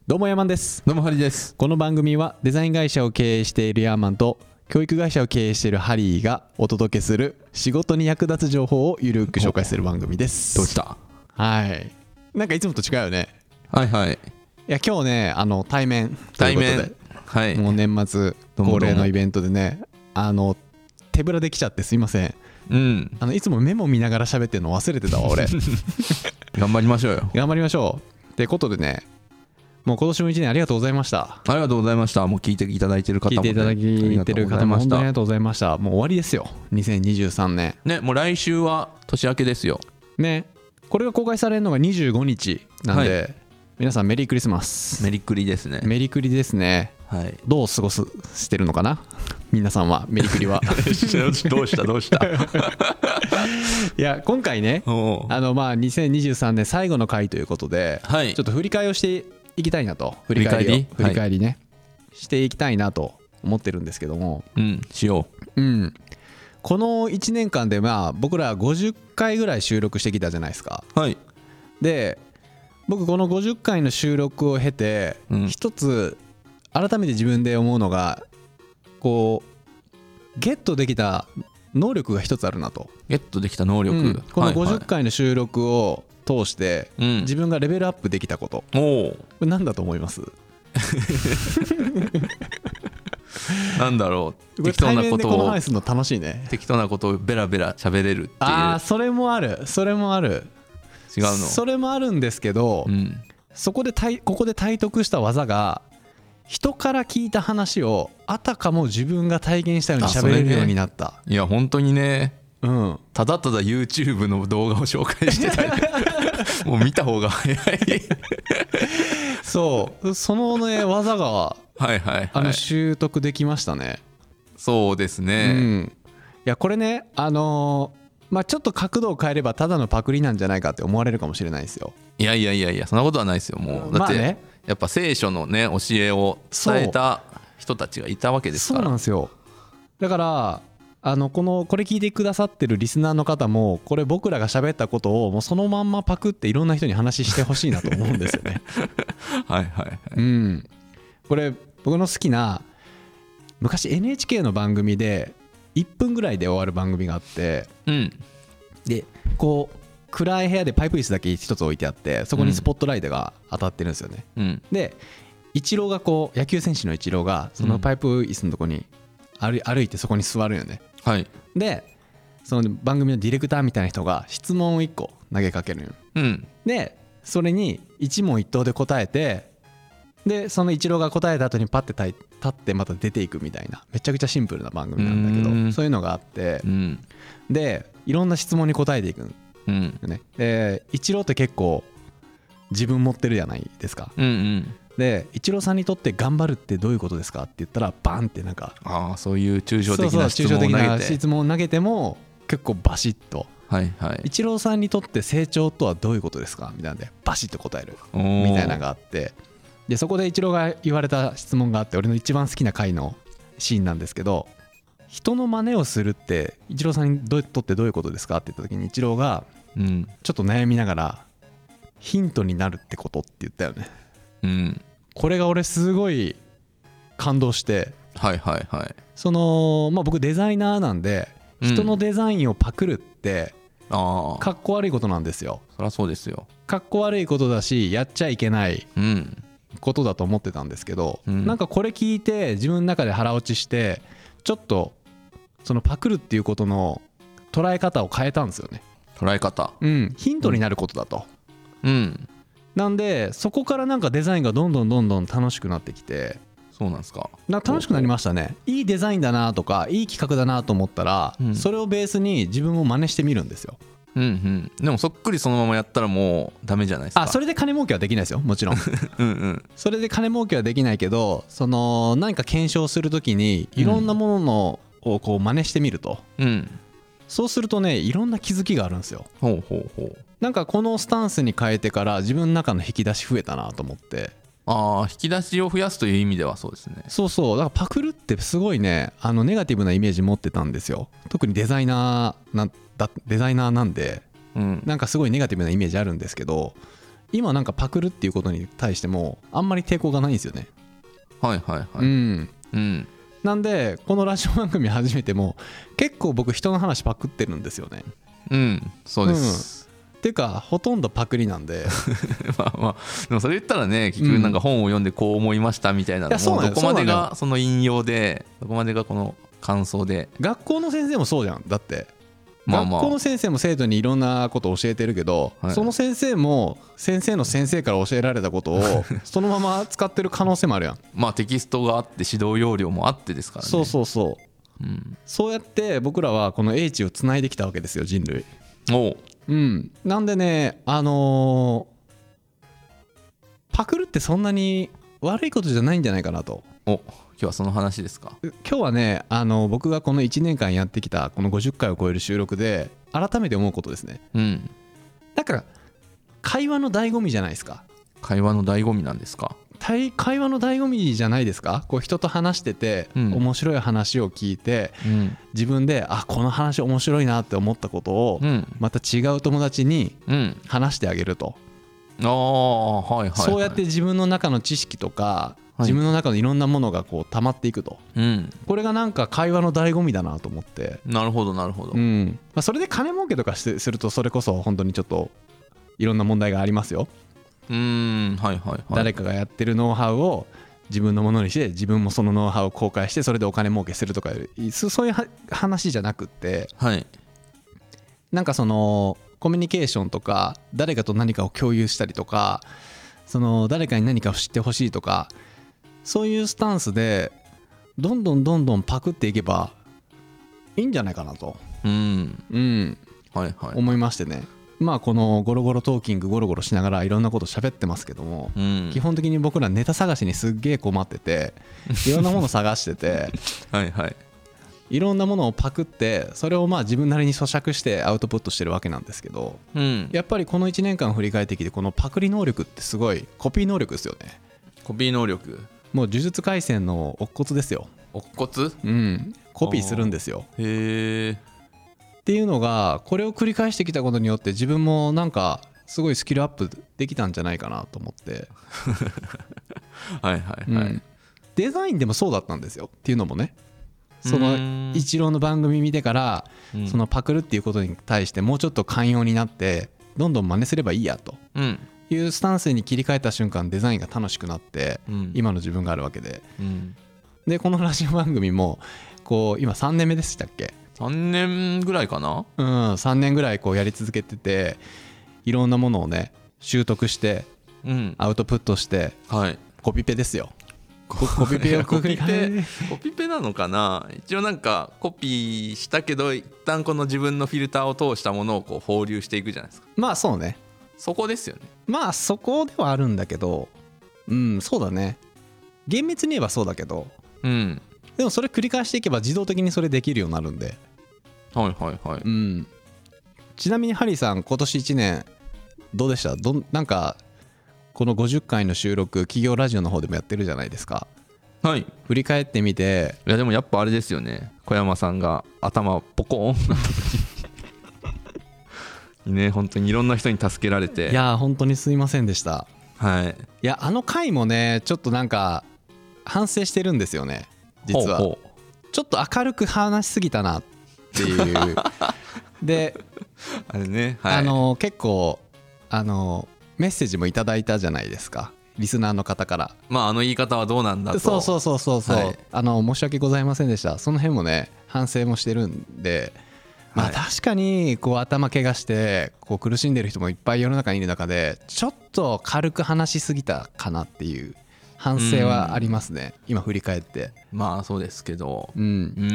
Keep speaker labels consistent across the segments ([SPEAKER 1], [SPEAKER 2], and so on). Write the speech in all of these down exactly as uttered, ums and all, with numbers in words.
[SPEAKER 1] どうもヤーマンです。
[SPEAKER 2] どうもハリーです。
[SPEAKER 1] この番組はデザイン会社を経営しているヤーマンと教育会社を経営しているハリーがお届けする仕事に役立つ情報をゆるく紹介する番組です。
[SPEAKER 2] どうした？
[SPEAKER 1] はい。なんかいつもと違うよね。
[SPEAKER 2] はいはい。い
[SPEAKER 1] や今日ね、あの対面ということで、
[SPEAKER 2] 対面、はい、
[SPEAKER 1] もう年末恒例のイベントでね、あの手ぶらできちゃってすいません。
[SPEAKER 2] うん。
[SPEAKER 1] あのいつもメモ見ながら喋ってるの忘れてたわ俺。
[SPEAKER 2] 頑張りましょうよ。
[SPEAKER 1] 頑張りましょう。ってことでね、もう今年も一年ありがとうございました。
[SPEAKER 2] ありがとうございました。もう聞いていただいてる方も、ね、
[SPEAKER 1] 聞いていただいてる方も本当にありがとうございました。もう終わりですよにせんにじゅうさんねんね。
[SPEAKER 2] もう来週は年明けですよ
[SPEAKER 1] ね。これが公開されるのがにじゅうごにちなんで、はい、皆さんメリークリスマス。
[SPEAKER 2] メリクリですね。
[SPEAKER 1] メリクリですね。はい。どう過ごすしてるのかな皆さんは。メリクリは
[SPEAKER 2] どうしたどうした
[SPEAKER 1] いや今回ね、あのまあにせんにじゅうさんねん最後の回ということで、はい、ちょっと振り返りをしていきたいなと。振り返りを振り返りね、はい、していきたいなと思ってるんですけども、
[SPEAKER 2] うんしよ
[SPEAKER 1] う。うんこのいちねんかんでまあ僕らごじゅっかいぐらい収録してきたじゃないですか。
[SPEAKER 2] はい。
[SPEAKER 1] で僕このごじゅっかいの収録を経て、うん、一つ改めて自分で思うのが、こうゲットできた能力が一つあるなと。
[SPEAKER 2] ゲットできた能力、うん、
[SPEAKER 1] このごじゅっかいの収録を通して自分がレベルアップできたこと、うん、これ何だと思います？
[SPEAKER 2] なんだろう。
[SPEAKER 1] 適当なことをこの話するの楽しいね。
[SPEAKER 2] 適当なことをベラベラ喋れるっていう。
[SPEAKER 1] ああそれもあるそれもある。
[SPEAKER 2] 違うの？
[SPEAKER 1] それもあるんですけど、うん、そこでここで体得した技が、人から聞いた話をあたかも自分が体験したように喋れるようになった。
[SPEAKER 2] ね、いや本当にね、
[SPEAKER 1] うん、
[SPEAKER 2] ただただ YouTube の動画を紹介してたりもう見た方が早い
[SPEAKER 1] そうそのね技がはいはい、はい、あの習得できましたね。
[SPEAKER 2] そうですね、うん、
[SPEAKER 1] いやこれねあのーまあ、ちょっと角度を変えればただのパクリなんじゃないかって思われるかもしれないですよ。
[SPEAKER 2] いやいやいやいやそんなことはないですよ。もうだって、まあね、やっぱ聖書のね教えを伝えた人たちがいたわけですから。
[SPEAKER 1] そうなんですよ。だからあのこのこれ聞いてくださってるリスナーの方もこれ僕らが喋ったことをもうそのまんまパクっていろんな人に話してほしいなと思うんですよね。
[SPEAKER 2] はいはいはい、
[SPEAKER 1] うん、これ僕の好きな昔 エヌエイチケー の番組でいっぷんぐらいで終わる番組があって、うん、でこう暗い部屋でパイプ椅子だけ一つ置いてあってそこにスポットライトが当たってるんですよね、うん、でイチローがこう野球選手のイチローがそのパイプ椅子のとこに 歩, 歩いてそこに座るよね、はい、でその番組のディレクターみたいな人が質問をいっこ投げかけるよ、うん、でそれに一問一答で答えて、でそのイチローが答えた後にパッて立ってまた出ていくみたいなめちゃくちゃシンプルな番組なんだけど、うん、そういうのがあって、うん、でいろんな質問に答えていく、うんね、でイチローって結構自分持ってるじゃないですか、うんうん、でイチローさんにとって頑張るってどういうことですかって言ったらバンってなんか
[SPEAKER 2] あそういう抽象的な質問を投げて、そうそう抽象的な質問を投げても結構バシッと、はいはい、イチローさんにとって成長とはどういうことですかみたいなんでバシッと答えるみたいなのがあって、でそこでイチローが言われた質問があって、俺の一番好きな回のシーンなんですけど、人の真似をするってイチローさんにとってどういうことですかって言った時にイチローがちょっと悩みながら、ヒントになるってことって言ったよね、うん、これが俺すごい感動して、はいはいはい、そのまあ僕デザイナーなんで、人のデザインをパクるってかっこ悪いことなんですよ。 そりゃそうですよ。
[SPEAKER 1] かっこ悪いことだしやっちゃいけないことだと思ってたんですけど、うん、なんかこれ聞いて自分の中で腹落ちして、ちょっとそのパクるっていうことの捉え方を変えたんですよね。
[SPEAKER 2] 捉え方、
[SPEAKER 1] うん、ヒントになることだと、うん、なんでそこからなんかデザインがどんどんどんどん楽しくなってきて。
[SPEAKER 2] そうなんですか。
[SPEAKER 1] なんか楽しくなりましたね。いいデザインだなとかいい企画だなと思ったら、うん、それをベースに自分を真似してみるんですよ。
[SPEAKER 2] うんうん、でもそっくりそのままやったらもうダメじゃないですか。
[SPEAKER 1] あ、それで金儲けはできないですよ、もちろんうん、うん、それで金儲けはできないけど、その何か検証するときにいろんなものをこう真似してみると、うん、そうするとねいろんな気づきがあるんですよ。ほうほうほう。なんかこのスタンスに変えてから自分の中の引き出し増えたなと思って。
[SPEAKER 2] ああ、引き出しを増やすという意味ではそうですね。
[SPEAKER 1] そうそう、だからパクるってすごいね、あのネガティブなイメージ持ってたんですよ。特にデザイナーなだデザイナーなんで、うん、なんかすごいネガティブなイメージあるんですけど、 今なんかパクるっていうことに対してもあんまり抵抗がないんですよね。
[SPEAKER 2] はいはいはい。
[SPEAKER 1] うん、うん、なんでこのラジオ番組始めても結構僕人の話パクってるんですよね。
[SPEAKER 2] うん、そうです、
[SPEAKER 1] うん、っていうかほとんどパクリなんで
[SPEAKER 2] まあまあでもそれ言ったらね、結局なんか本を読んでこう思いましたみたいなのも、どこまでがその引用でどこまでがこの感想で。
[SPEAKER 1] 学校の先生もそうじゃん。だってまあまあ、学校の先生も生徒にいろんなことを教えてるけど、はい、その先生も先生の先生から教えられたことをそのまま使ってる可能性もあるやん。
[SPEAKER 2] まあテキストがあって指導要領もあってですからね。
[SPEAKER 1] そうそうそう、うん、そうやって僕らはこの英知をつないできたわけですよ、人類。
[SPEAKER 2] おう、
[SPEAKER 1] うん、なんでね、あのー、パクるってそんなに悪いことじゃないんじゃないかなと。
[SPEAKER 2] お、今日はその話ですか。
[SPEAKER 1] 今日はね、あの僕がこのいちねんかんやってきたこのごじゅっかいを超える収録で改めて思うことですね。
[SPEAKER 2] うん。
[SPEAKER 1] だから会話の醍醐味じゃないですか。
[SPEAKER 2] 会話の醍醐味なんですか。
[SPEAKER 1] 会話の醍醐味じゃないですか。こう人と話してて、うん、面白い話を聞いて、うん、自分であこの話面白いなって思ったことを、うん、また違う友達に話してあげると、
[SPEAKER 2] ああ、はいはいはい、
[SPEAKER 1] そうやって自分の中の知識とか自分の中のいろんなものがこう溜まっていくと、
[SPEAKER 2] うん、
[SPEAKER 1] これがなんか会話の醍醐味だなと思って。
[SPEAKER 2] なるほどなるほど、
[SPEAKER 1] うんまあ、それで金儲けとかするとそれこそ本当にちょっといろんな問題がありますよ。
[SPEAKER 2] うーん、はいはいはい。
[SPEAKER 1] 誰かがやってるノウハウを自分のものにして自分もそのノウハウを公開してそれでお金儲けするとかそういう話じゃなくって、
[SPEAKER 2] はい、
[SPEAKER 1] なんかそのコミュニケーションとか誰かと何かを共有したりとか、その誰かに何かを知ってほしいとか、そういうスタンスでどんどんどんどんパクっていけばいいんじゃないかなと、
[SPEAKER 2] うん
[SPEAKER 1] うん、
[SPEAKER 2] はいはい、
[SPEAKER 1] 思いましてね。まあこのゴロゴロトーキングゴロゴロしながらいろんなこと喋ってますけども、うん、基本的に僕らネタ探しにすっげえ困ってていろんなもの探してて
[SPEAKER 2] はいはい、
[SPEAKER 1] いろんなものをパクってそれをまあ自分なりに咀嚼してアウトプットしてるわけなんですけど、
[SPEAKER 2] うん、
[SPEAKER 1] やっぱりこのいちねんかん振り返ってきてこのパクリ能力ってすごいコピー能力ですよね。
[SPEAKER 2] コピー能力、
[SPEAKER 1] もう呪術廻戦の乙骨ですよ。
[SPEAKER 2] 乙骨、
[SPEAKER 1] うん、コピーするんですよ。
[SPEAKER 2] へえ。
[SPEAKER 1] っていうのがこれを繰り返してきたことによって自分もなんかすごいスキルアップできたんじゃないかなと思って
[SPEAKER 2] はいはいはい、うん、
[SPEAKER 1] デザインでもそうだったんですよ。っていうのもね、その一郎の番組見てからそのパクるっていうことに対してもうちょっと寛容になってどんどん真似すればいいやというスタンスに切り替えた瞬間デザインが楽しくなって今の自分があるわけで、でこのラジオ番組もこう今さんねんめでしたっけ。
[SPEAKER 2] さんねんぐらいかな。
[SPEAKER 1] うん、さんねんぐらいこうやり続けてていろんなものをね習得してアウトプットして、
[SPEAKER 2] はい、
[SPEAKER 1] コピペですよ。コピペを
[SPEAKER 2] コピペコピペなのかな。一応なんかコピーしたけど一旦この自分のフィルターを通したものをこう放流していくじゃないですか。
[SPEAKER 1] まあそうね、
[SPEAKER 2] そこですよね。
[SPEAKER 1] まあそこではあるんだけど、うんそうだね、厳密に言えばそうだけど、
[SPEAKER 2] うん、
[SPEAKER 1] でもそれ繰り返していけば自動的にそれできるようになるんで。
[SPEAKER 2] はいはいはい、
[SPEAKER 1] うん、ちなみにハリーさん今年いちねんどうでした。どなんかこのごじゅっかいの収録企業ラジオの方でもやってるじゃないですか。
[SPEAKER 2] はい、
[SPEAKER 1] 振り返ってみて。
[SPEAKER 2] いやでもやっぱあれですよね、小山さんが頭ポコーンな時ね、本当にいろんな人に助けられて、
[SPEAKER 1] いや本当にすいませんでした。
[SPEAKER 2] はい、
[SPEAKER 1] いやあの回もねちょっとなんか反省してるんですよね実は。ほうほう、ちょっと明るく話しすぎたなっていうで
[SPEAKER 2] あれね、はい、
[SPEAKER 1] あの結構あのメッセージもいただいたじゃないですか、リスナーの方から。
[SPEAKER 2] まああの言い方はどうなんだと。
[SPEAKER 1] そうそうそうそうそう、はい、あの申し訳ございませんでした。その辺もね反省もしてるんで、まあ確かにこう頭怪我してこう苦しんでる人もいっぱい世の中にいる中でちょっと軽く話しすぎたかなっていう反省はありますね、今振り返って。
[SPEAKER 2] まあそうですけど、
[SPEAKER 1] うん、うん、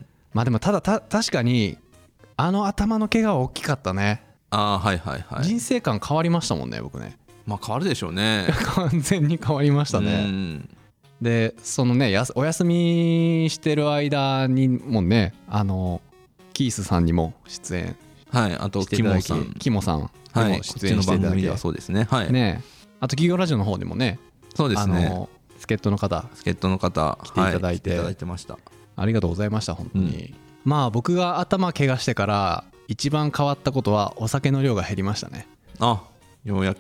[SPEAKER 1] まあでもただた確かにあの頭の怪我は大きかったね。
[SPEAKER 2] ああはいはいはい、
[SPEAKER 1] 人生観変わりましたもんね僕ね。
[SPEAKER 2] まあ変わるでしょうね
[SPEAKER 1] 完全に変わりましたね。うん、でそのねやお休みしてる間にもねあのキースさんにも出演していただき、はい、あとキモさんキモさんにも出演していただき、
[SPEAKER 2] はい、そうですね、はい、
[SPEAKER 1] ね、あと企業ラジオの方でもね、
[SPEAKER 2] そうですね、
[SPEAKER 1] あの助っ人の方
[SPEAKER 2] 助っ人の方
[SPEAKER 1] 来ていただいて、
[SPEAKER 2] はい、来ていただいてました。
[SPEAKER 1] ありがとうございました本当に、うん、まあ僕が頭怪我してから一番変わったことはお酒の量が減りましたね。
[SPEAKER 2] あ、ようやく。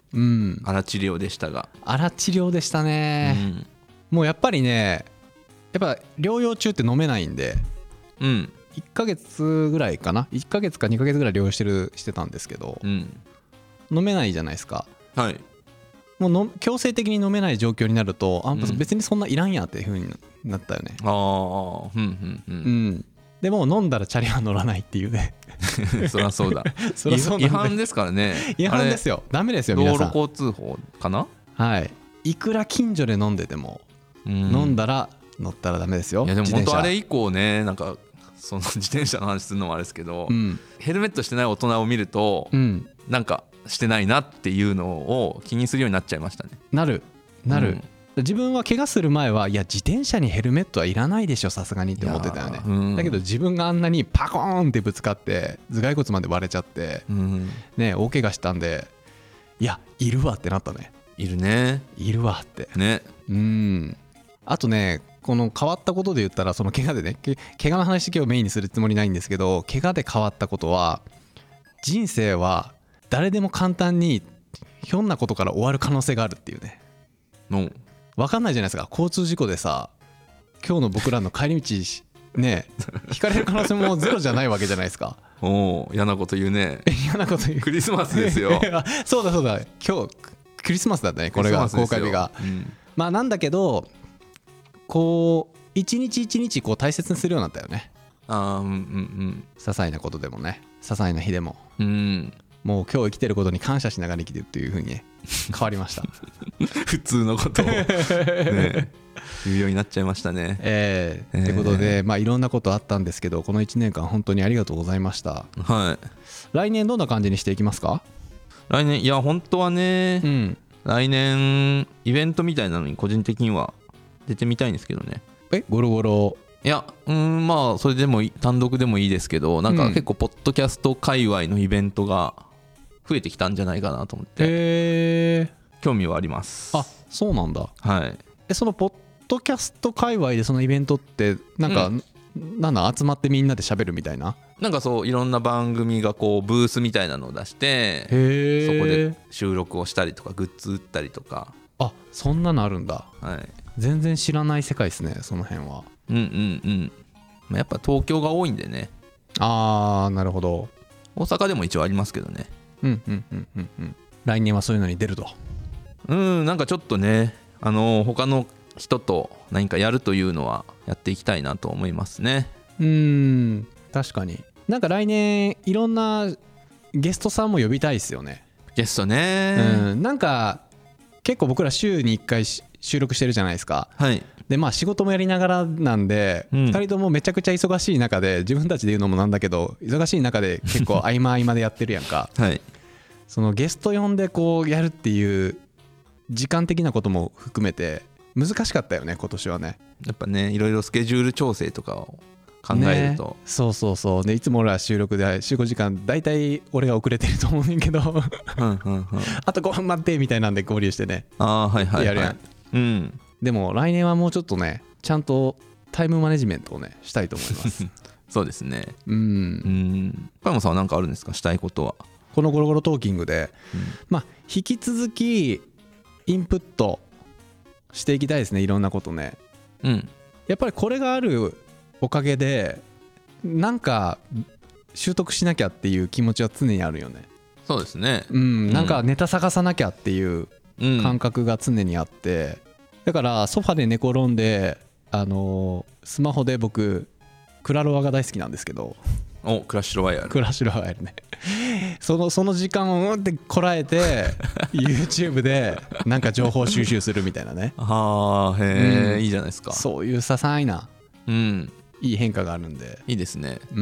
[SPEAKER 2] うん、荒治療でしたが
[SPEAKER 1] 荒治療でしたね、うん、もうやっぱりねやっぱ療養中って飲めないんで、うん、いっかげつぐらいかないっかげつかにかげつぐらい療養してるしてたんですけど、うん、飲めないじゃないですか。
[SPEAKER 2] はい
[SPEAKER 1] もうの強制的に飲めない状況になるとあ別にそんないらんやっていう風になったよね、うん、ああうんうんうん、うん、でも飲んだらチャリは乗らないっていうね
[SPEAKER 2] そりゃそうだそりゃそう違反ですからね。
[SPEAKER 1] 違反ですよ。ダメですよ皆さん。
[SPEAKER 2] 道路交通法かな。
[SPEAKER 1] はいいくら近所で飲んでても、うん、飲んだら乗ったらダメですよ。
[SPEAKER 2] いやでも本当あれ以降ねなんかその自転車の話するのもあれですけど、うん、ヘルメットしてない大人を見ると、うん、なんかしてないなっていうのを気にするようになっちゃいましたね。
[SPEAKER 1] なるなる、うん、自分は怪我する前はいや自転車にヘルメットはいらないでしょさすがにって思ってたよね、うん、だけど自分があんなにパコーンってぶつかって頭蓋骨まで割れちゃって、うん、ね大怪我したんでいやいるわってなったね。
[SPEAKER 2] いるね
[SPEAKER 1] いるわって
[SPEAKER 2] ね。
[SPEAKER 1] うんあとねこの変わったことで言ったらその怪我でね怪我の話今日メインにするつもりないんですけど怪我で変わったことは人生は誰でも簡単にひょんなことから終わる可能性があるっていうね。
[SPEAKER 2] 分
[SPEAKER 1] かんないじゃないですか。交通事故でさ今日の僕らの帰り道ね引かれる可能性もゼロじゃないわけじゃないですか。
[SPEAKER 2] おお嫌なこと言うね。
[SPEAKER 1] 嫌なこと言う。
[SPEAKER 2] クリスマスですよ
[SPEAKER 1] そうだそうだ今日クリスマスだったねこれが公開日が、うん、まあなんだけどこう一日一日こう大切にするようになったよね。
[SPEAKER 2] あーうんうんうん
[SPEAKER 1] 些細なことでもね些細な日でも
[SPEAKER 2] うん
[SPEAKER 1] もう今日生きてることに感謝しながら生きてるっていう風にね変わりました
[SPEAKER 2] 普通のことを、ね、言うようになっちゃいましたね。
[SPEAKER 1] えー、ってことで、まあ、いろんなことあったんですけどこのいちねんかん本当にありがとうございました。
[SPEAKER 2] はい
[SPEAKER 1] 来年どんな感じにしていきますか。
[SPEAKER 2] 来年いや本当はね、うん、来年イベントみたいなのに個人的には出てみたいんですけどね。
[SPEAKER 1] えゴロゴロ
[SPEAKER 2] いやうんまあそれでも単独でもいいですけどなんか結構ポッドキャスト界隈のイベントが増えてきたんじゃないかなと思って、
[SPEAKER 1] へー
[SPEAKER 2] 興味はあります。
[SPEAKER 1] あそうなんだ。
[SPEAKER 2] はい
[SPEAKER 1] えそのポッドキャスト界隈でそのイベントってなんか、うん、なんだ集まってみんなで喋るみたいな
[SPEAKER 2] なんかそういろんな番組がこうブースみたいなのを出して
[SPEAKER 1] へ
[SPEAKER 2] そこで収録をしたりとかグッズ売ったりとか。
[SPEAKER 1] あそんなのあるんだ。
[SPEAKER 2] はい
[SPEAKER 1] 全然知らない世界ですねその辺は。
[SPEAKER 2] うんうんうんやっぱ東京が多いんでね。
[SPEAKER 1] あーなるほど。
[SPEAKER 2] 大阪でも一応ありますけどね。
[SPEAKER 1] うんうんうんうんうん来年はそういうのに出ると。
[SPEAKER 2] うんなんかちょっとねあの他の人と何かやるというのはやっていきたいなと思いますね。
[SPEAKER 1] うーん確かになんか来年いろんなゲストさんも呼びたいですよね。
[SPEAKER 2] ゲストね
[SPEAKER 1] うんなんか結構僕ら週にいっかい収録してるじゃないですか。
[SPEAKER 2] はい
[SPEAKER 1] でまあ仕事もやりながらなんで、うん、ふたりともめちゃくちゃ忙しい中で自分たちで言うのもなんだけど忙しい中で結構合間合間でやってるやんか、
[SPEAKER 2] はい、
[SPEAKER 1] そのゲスト呼んでこうやるっていう時間的なことも含めて難しかったよね今年はね。
[SPEAKER 2] やっぱねいろいろスケジュール調整とかを考えると、ね、
[SPEAKER 1] そうそうそうでいつも俺は収録で集合時間だいたい俺が遅れてると思うねんけどうんうん、うん、あとごふん待ってみたいなんで合流してね
[SPEAKER 2] あ、はいはいはい、
[SPEAKER 1] やるやん、
[SPEAKER 2] うん、
[SPEAKER 1] でも来年はもうちょっとねちゃんとタイムマネジメントをねしたいと思います
[SPEAKER 2] そうですね。
[SPEAKER 1] うんうん
[SPEAKER 2] 小山さんは何かあるんですかしたいことは。
[SPEAKER 1] このゴロゴロトーキングで、うん、まあ引き続きインプットしていきたいですねいろんなことね。
[SPEAKER 2] うん
[SPEAKER 1] やっぱりこれがあるおかげでなんか習得しなきゃっていう気持ちは常にあるよね。
[SPEAKER 2] そうですね、
[SPEAKER 1] うん、なんかネタ探さなきゃっていう感覚が常にあって、だからソファで寝転んであのー、スマホで僕クラロワが大好きなんですけど
[SPEAKER 2] おクラッシュロワイヤル
[SPEAKER 1] クラッシュロワイヤルねそのその時間をうんってこらえてYouTube でなんか情報収集するみたいなね
[SPEAKER 2] あーへえ、うん、いいじゃないですか。
[SPEAKER 1] そういう些細な、うん、いい変化があるんで
[SPEAKER 2] いいですね、
[SPEAKER 1] うん、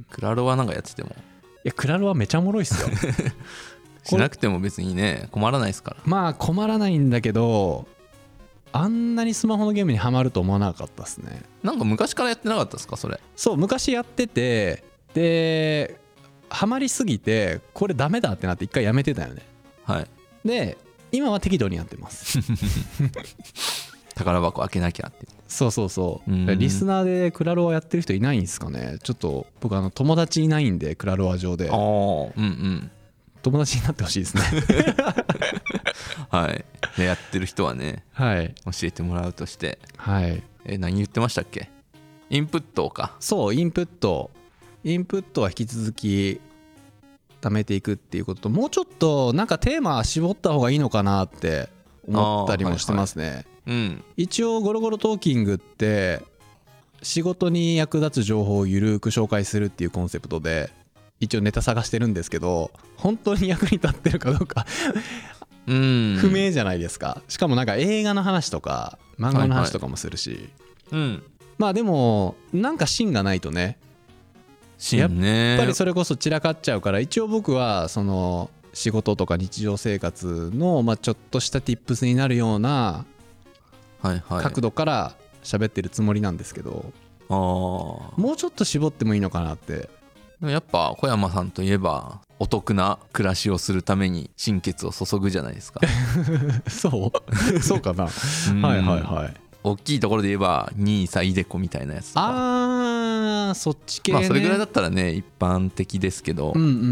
[SPEAKER 2] クラロワなんかやっててもい
[SPEAKER 1] やクラロワめちゃおもろいっすよ
[SPEAKER 2] しなくても別にね困らないですから。
[SPEAKER 1] まあ困らないんだけどあんなにスマホのゲームにハマると思わなかったっすね。
[SPEAKER 2] なんか昔からやってなかったですかそれ。
[SPEAKER 1] そう昔やっててでハマりすぎてこれダメだってなって一回やめてたよね。
[SPEAKER 2] はい
[SPEAKER 1] で今は適度にやってます
[SPEAKER 2] 宝箱開けなきゃって。
[SPEAKER 1] そうそうそう、うん、リスナーでクラロワやってる人いないんですかね。ちょっと僕あの友達いないんでクラロワ上で。
[SPEAKER 2] ああうんうん
[SPEAKER 1] 友達になってほしいですね
[SPEAKER 2] はいでやってる人はね、はい、教えてもらうとして、はい、え何言ってましたっけ？インプットか。
[SPEAKER 1] そうインプットインプットは引き続き貯めていくっていうことと、もうちょっとなんかテーマ絞った方がいいのかなって思ったりもしてますね、はいはい、うん、一応ゴロゴロトーキングって仕事に役立つ情報をゆるく紹介するっていうコンセプトで一応ネタ探してるんですけど、本当に役に立ってるかどうかうん不明じゃないですか。しかもなんか映画の話とか漫画の話とかもするし、はいはい、うん、まあでもなんか芯がないとね、
[SPEAKER 2] 芯ね、
[SPEAKER 1] やっぱりそれこそ散らかっちゃうから、一応僕はその仕事とか日常生活のまあちょっとした tips になるような角度から喋ってるつもりなんですけど、あもうちょっと絞ってもいいのかなって。
[SPEAKER 2] やっぱ小山さんといえばお得な暮らしをするために心血を注ぐじゃないですか
[SPEAKER 1] そうそうかなはいはいはい。
[SPEAKER 2] 大きいところで言えばニーサイデコみたいなやつとか、
[SPEAKER 1] あーそっち系ね。
[SPEAKER 2] まあそれぐらいだったらね一般的ですけど、うんうんうん、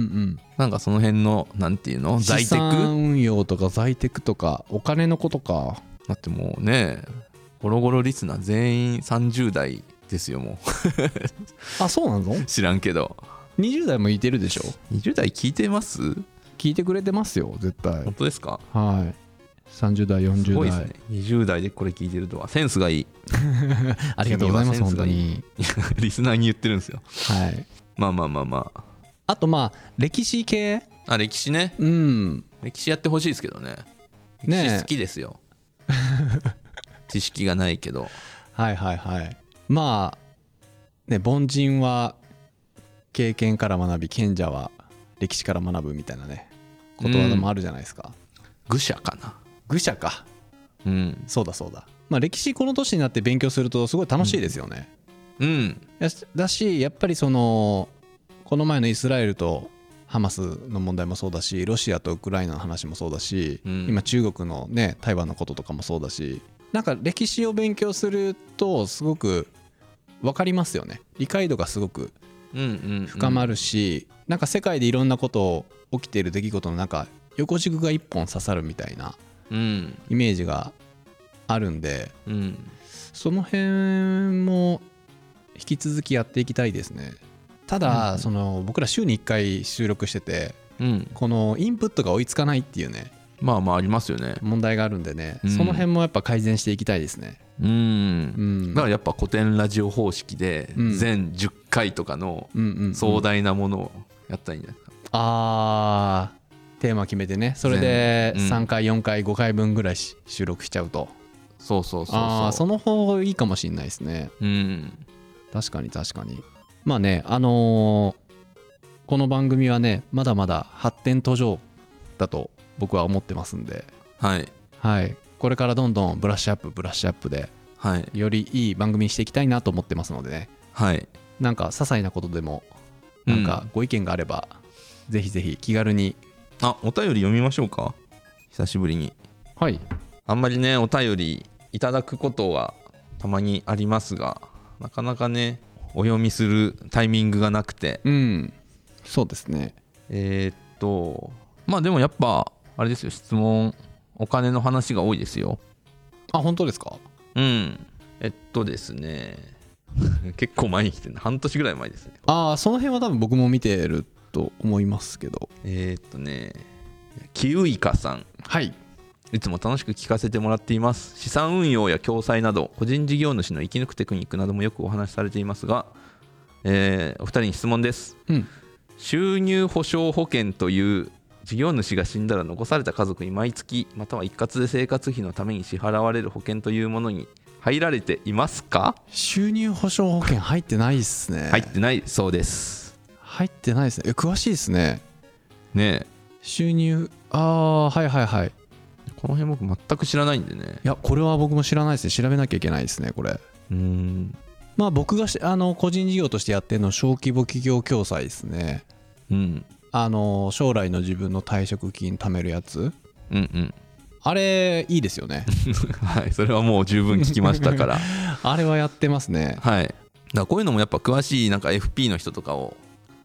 [SPEAKER 2] なんかその辺のなんていうの、在テク、資
[SPEAKER 1] 産運用とか在テクとかお金のことか。
[SPEAKER 2] だってもうねゴロゴロリスナー全員さんじゅう代ですよも
[SPEAKER 1] うあそうなの？
[SPEAKER 2] 知らんけど
[SPEAKER 1] にじゅう代もいてるでしょ。
[SPEAKER 2] にじゅう代聞いてます？
[SPEAKER 1] 聞いてくれてますよ絶対。
[SPEAKER 2] 本当ですか？
[SPEAKER 1] はいさんじゅう代よんじゅう代すごいですね。
[SPEAKER 2] にじゅう代でこれ聞いてるとはセンスがいい
[SPEAKER 1] ありがとうございます本当に
[SPEAKER 2] リスナーに言ってるんですよ。
[SPEAKER 1] はい
[SPEAKER 2] まあまあまあまあ
[SPEAKER 1] あとまあ歴史系、
[SPEAKER 2] あ歴史ね、
[SPEAKER 1] うん
[SPEAKER 2] 歴史やってほしいですけどね。歴史好きですよ、ね、知識がないけど
[SPEAKER 1] はいはいはい。まあね凡人は経験から学び賢者は歴史から学ぶみたいなねことわざもあるじゃないですか、
[SPEAKER 2] うん、愚者かな。
[SPEAKER 1] 愚者か、うん、そうだそうだ。まあ歴史この年になって勉強するとすごい楽しいですよね、うん、うん、だしやっぱりそのこの前のイスラエルとハマスの問題もそうだし、ロシアとウクライナの話もそうだし、うん、今中国のね台湾のこととかもそうだし、なんか歴史を勉強するとすごく分かりますよね。理解度がすごく深まるし、うんうんうん、なんか世界でいろんなこと起きている出来事の中横軸が一本刺さるみたいなイメージがあるんで、うん、その辺も引き続きやっていきたいですね。ただ、うん、その僕ら週にいっかい収録してて、うん、このインプットが追いつかないっていうね、
[SPEAKER 2] まあまあありますよね、
[SPEAKER 1] 問題があるんでね、うん、その辺もやっぱ改善していきたいですね。うん、
[SPEAKER 2] うん、だからやっぱ古典ラジオ方式で全じゅっかいとかの壮大なものをやったらいいんじゃないですか。
[SPEAKER 1] あーテーマ決めてね、それでさんかいよんかいごかいぶんぐらい収録しちゃうと、
[SPEAKER 2] そうそうそうそう、
[SPEAKER 1] あその方がいいかもしれないですね、うん、確かに確かに。まあねあのー、この番組はねまだまだ発展途上だと僕は思ってますんで、はい、はい、これからどんどんブラッシュアップブラッシュアップで、はい、よりいい番組にしていきたいなと思ってますのでね、はい、なんか些細なことでもなんかご意見があれば、うん、ぜひぜひ気軽に。
[SPEAKER 2] あ、お便り読みましょうか、久しぶりに。はい、あんまりねお便りいただくことはたまにありますが、なかなかねお読みするタイミングがなくて、
[SPEAKER 1] うん、そうですね。
[SPEAKER 2] えー、っとまあでもやっぱあれですよ、質問お金の話が多いですよ。
[SPEAKER 1] あ、本当ですか？
[SPEAKER 2] うん、えっとですね結構前に来てる、半年ぐらい前ですね。
[SPEAKER 1] ああ、その辺は多分僕も見てると思いますけど。
[SPEAKER 2] えー、っとねキウイカさん、はい、いつも楽しく聞かせてもらっています。資産運用や共済など個人事業主の生き抜くテクニックなどもよくお話しされていますが、えー、お二人に質問です、うん、収入保障保険という事業主が死んだら残された家族に毎月または一括で生活費のために支払われる保険というものに入られていますか？
[SPEAKER 1] 収入保障保険入ってないですね。
[SPEAKER 2] 入ってないそうです。
[SPEAKER 1] 入ってないですね。え、詳しいですね。
[SPEAKER 2] ねえ、
[SPEAKER 1] 収入、ああ、はいはいはい。
[SPEAKER 2] この辺僕全く知らないんでね。
[SPEAKER 1] いや、これは僕も知らないですね。調べなきゃいけないですねこれ。うーん、まあ僕があの個人事業としてやってるの小規模企業共済ですね。うん、あの将来の自分の退職金貯めるやつ、うんうん、あれいいですよね
[SPEAKER 2] はい、それはもう十分聞きましたから
[SPEAKER 1] あれはやってますね。
[SPEAKER 2] はい、だからこういうのもやっぱ詳しいなんか エフピー の人とかを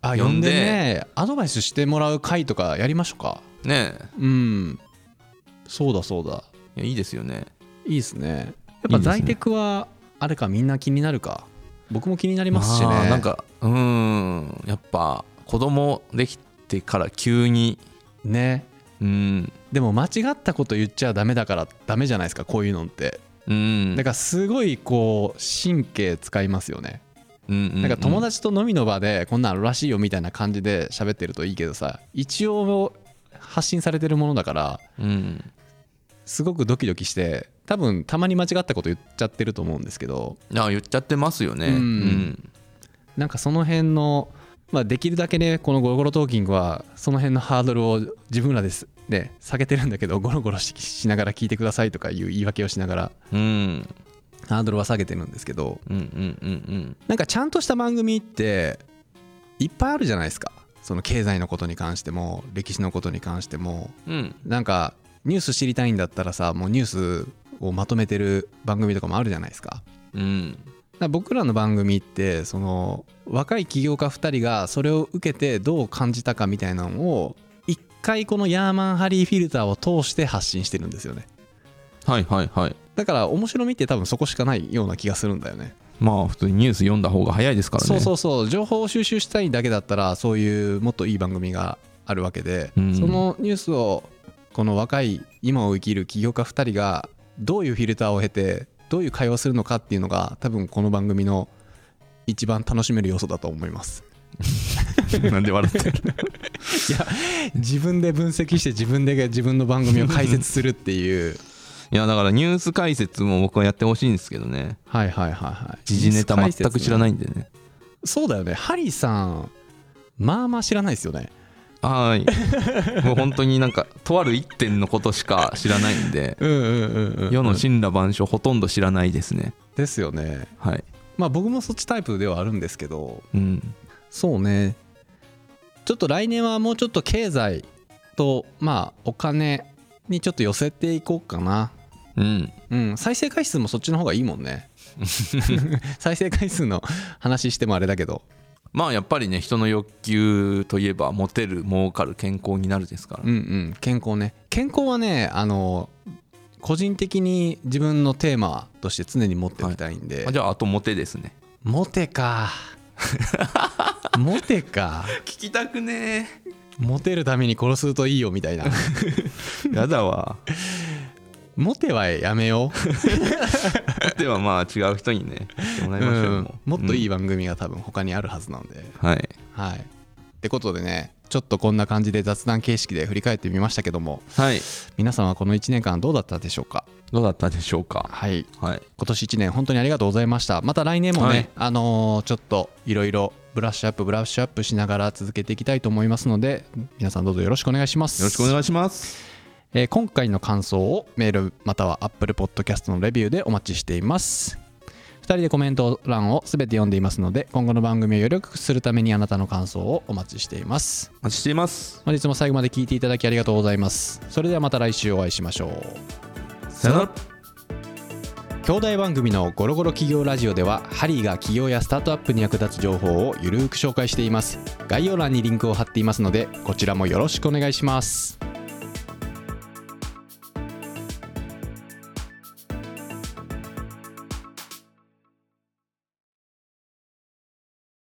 [SPEAKER 1] あ呼んでねアドバイスしてもらう会とかやりましょうか
[SPEAKER 2] ね
[SPEAKER 1] え。うんそうだそうだ。
[SPEAKER 2] いやいいですよね。
[SPEAKER 1] いいですね。やっぱ在テクはあれかみんな気になるか。僕も気になりますしね。
[SPEAKER 2] なんかうーんやっぱ子供できてから急に
[SPEAKER 1] ね。うんでも間違ったこと言っちゃダメだからダメじゃないですかこういうのって。うんだからすごいこう神経使いますよね。うんうんうん、なんか友達と飲みの場でこんなのあるらしいよみたいな感じで喋ってるといいけどさ一応発信されてるものだから、うん、すごくドキドキして多分たまに間違ったこと言っちゃってると思うんですけど。
[SPEAKER 2] あ言っちゃってますよね。うん、うん、
[SPEAKER 1] なんかその辺の、まあ、できるだけねこのゴロゴロトーキングはその辺のハードルを自分らですね下げてるんだけどゴロゴロ し, しながら聞いてくださいとかいう言い訳をしながら、うん、ハードルは下げてるんですけど、うんうんうんうん、なんかちゃんとした番組っていっぱいあるじゃないですか。その経済のことに関しても歴史のことに関しても、うん、なんかニュース知りたいんだったらさもうニュースをまとめてる番組とかもあるじゃないですか。うん、だから僕らの番組ってその若い起業家ふたりがそれを受けてどう感じたかみたいなのを一回このヤーマンハリーフィルターを通して発信してるんですよね。
[SPEAKER 2] はいはいはい。
[SPEAKER 1] だから面白みって多分そこしかないような気がするんだよね。
[SPEAKER 2] まあ普通にニュース読んだ方が早いですからね。
[SPEAKER 1] そうそうそう情報を収集したいだけだったらそういうもっといい番組があるわけで、うん、そのニュースをこの若い今を生きる起業家ふたりがどういうフィルターを経てどういう会話をするのかっていうのが多分この番組の一番楽しめる要素だと思います
[SPEAKER 2] なんで笑ってる
[SPEAKER 1] いや自分で分析して自分で自分の番組を解説するっていう
[SPEAKER 2] いやだからニュース解説も僕はやってほしいんですけどね。
[SPEAKER 1] はいはいはいはい
[SPEAKER 2] 時事ネタ全く知らないんでね。
[SPEAKER 1] そうだよねハリーさんまあまあ知らないですよね。
[SPEAKER 2] はいもう本当になんかとある一点のことしか知らないんで世の神羅万象ほとんど知らないですね。
[SPEAKER 1] ですよね。
[SPEAKER 2] はい。
[SPEAKER 1] まあ僕もそっちタイプではあるんですけど、うん、そうねちょっと来年はもうちょっと経済とまあお金にちょっと寄せていこうかな。うん、うん、再生回数もそっちの方がいいもんね再生回数の話してもあれだけど
[SPEAKER 2] まあやっぱりね人の欲求といえばモテる儲かる健康になるですから。
[SPEAKER 1] うんうん健康ね健康はねあの個人的に自分のテーマとして常に持っておきたいんで、
[SPEAKER 2] はい、じゃああとモテですね。
[SPEAKER 1] モテかモテか
[SPEAKER 2] 聞きたくねえ。
[SPEAKER 1] モテるために殺すといいよみたいな
[SPEAKER 2] やだわ
[SPEAKER 1] モテはやめよう
[SPEAKER 2] モテはまあ違う人にねしてもらいましょう、うん、
[SPEAKER 1] もっといい番組が多分他にあるはずなんで、
[SPEAKER 2] うん、はい
[SPEAKER 1] はいってことでねちょっとこんな感じで雑談形式で振り返ってみましたけども、
[SPEAKER 2] はい、
[SPEAKER 1] 皆さんはこのいちねんかんどうだったでしょうか。
[SPEAKER 2] どうだったでしょうか。
[SPEAKER 1] はい、はい、今年いちねん本当にありがとうございました。また来年もね、はい、あのー、ちょっといろいろブラッシュアップブラッシュアップしながら続けていきたいと思いますので皆さんどうぞよろしくお願いします。
[SPEAKER 2] よろしくお願いします。
[SPEAKER 1] えー、今回の感想をメールまたは Apple Podcast のレビューでお待ちしています。ふたりでコメント欄をすべて読んでいますので今後の番組をより良くするためにあなたの感想をお待ちしています。
[SPEAKER 2] お待ちしています。
[SPEAKER 1] 本日も最後まで聞いていただきありがとうございます。それではまた来週お会いしましょう。
[SPEAKER 2] さよなら。
[SPEAKER 1] 兄弟番組のゴロゴロ企業ラジオではハリーが企業やスタートアップに役立つ情報をゆるーく紹介しています。概要欄にリンクを貼っていますのでこちらもよろしくお願いします。